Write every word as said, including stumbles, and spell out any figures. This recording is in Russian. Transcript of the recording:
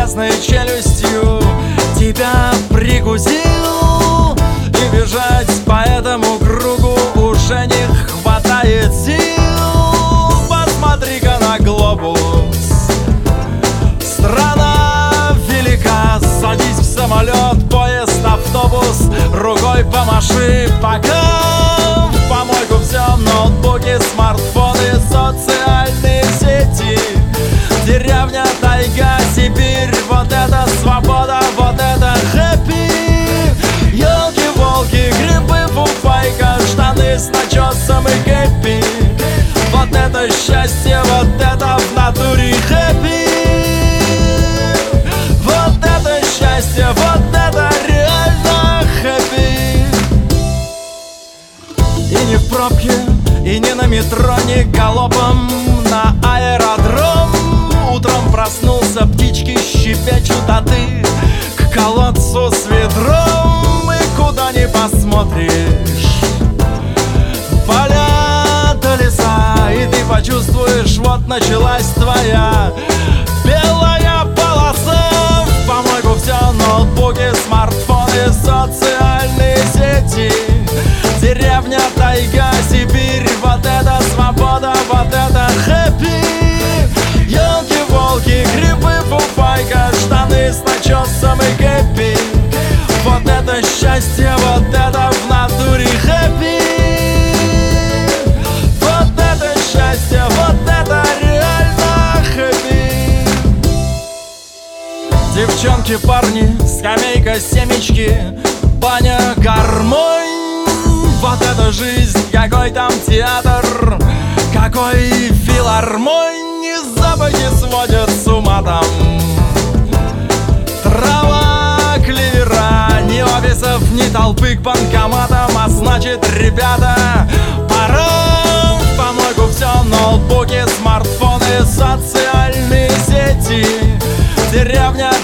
железной челюстью тебя прикусил, и бежать по этому кругу уже не хватает сил. Посмотри-ка на глобус, страна велика. Садись в самолет, поезд, автобус, рукой помаши пока. В помойку все, ноутбуки, смартфоны, социальные сети. Деревня, тайга, Сибирь, вот это свобода, вот это хэппи. Ёлки-волки, грибы, фуфайка, штаны с начесом и кэппи. Вот это счастье, вот это в натуре хэппи. Вот это счастье, вот это реально хэппи. И не в пробке, и не на метро, не галопом на аэродром. Утром проснулся, птички щебечут, а ты к колодцу с ведром. И куда ни посмотришь, поля до леса, и ты почувствуешь, вот началась твоя белая полоса. В помойку все, ноутбуки, смартфоны, социальные сети. Деревня, тайга, Сибирь, вот это свобода, вот это хэппи. Ёлки-волки, грибы, фуфайка, штаны с начесом и кэппи. Вот это счастье, вот это в натуре хэппи. Вот это счастье, вот это реально хэппи. Девчонки, парни, скамейка, семечки, баня, гармонь. Вот это жизнь, какой там театр, какой филармонь. Запахи сводят с ума там. Трава, клевера, ни офисов, ни толпы к банкоматам. А значит, ребята, пора в помойку все, ноутбуки, смартфоны, социальные сети. Деревня,